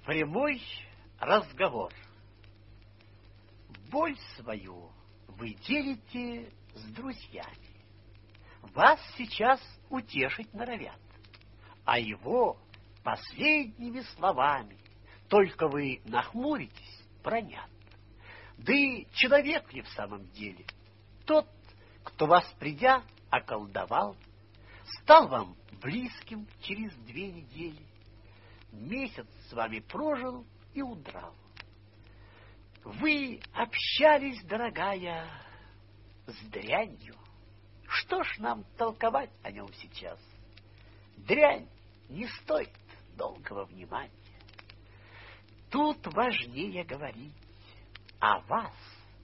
Прямой разговор. Боль свою вы делите с друзьями. Вас сейчас утешить норовят, а его последними словами только вы нахмуритесь, бронят. Да и человек ли в самом деле тот, кто вас, придя, околдовал, стал вам близким через 2 недели, месяц с вами прожил и удрал. Вы общались, дорогая, с дрянью. Что ж нам толковать о нем сейчас? Дрянь не стоит долгого внимания. Тут важнее говорить о вас.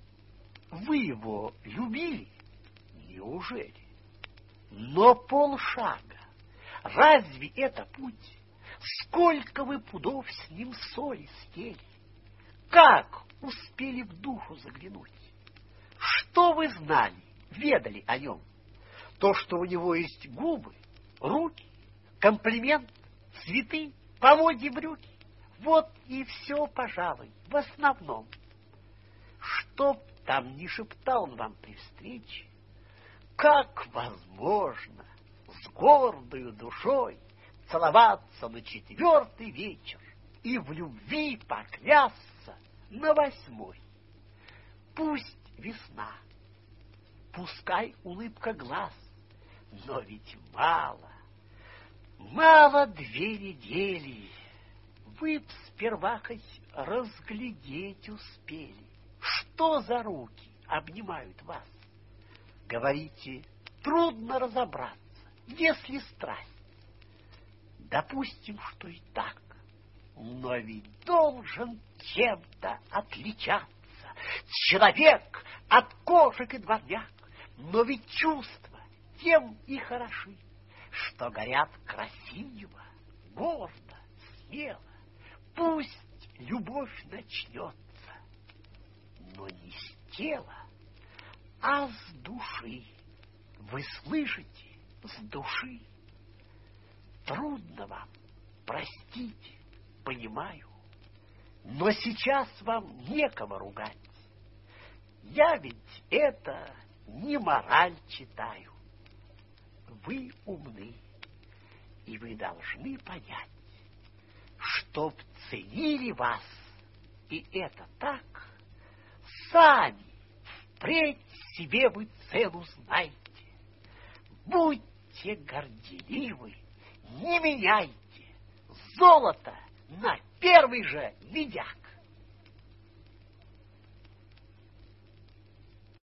Вы его любили? Неужели? Но полшага. Разве это путь? Сколько вы пудов с ним соли съели? Как успели в душу заглянуть? Что вы знали, ведали о нем? То, что у него есть губы, руки, комплимент, цветы, по моде брюки. Вот и все, пожалуй, в основном. Чтоб там не шептал он вам при встрече, как возможно с гордою душой целоваться на 4-й вечер и в любви поклясться на 8-й? Пусть весна, пускай улыбка глаз, но ведь мало 2 недели. Вы б сперва хоть разглядеть успели, что за руки обнимают вас. Говорите, трудно разобраться, если страсть. Допустим, что и так, но ведь должен чем-то отличаться человек от кошек и дворняк. Но ведь чувства тем и хороши, что горят красиво, гордо, смело. Пусть любовь начнется, но не с тела, а с души. Вы слышите, с души. Трудно вам, простите, понимаю, но сейчас вам некого ругать. Я ведь это не мораль читаю. Вы умны, и вы должны понять, чтоб ценили вас, и это так, сами впредь себе вы цену знаете. Будьте горделивы, не меняйте золото на первый же медяк.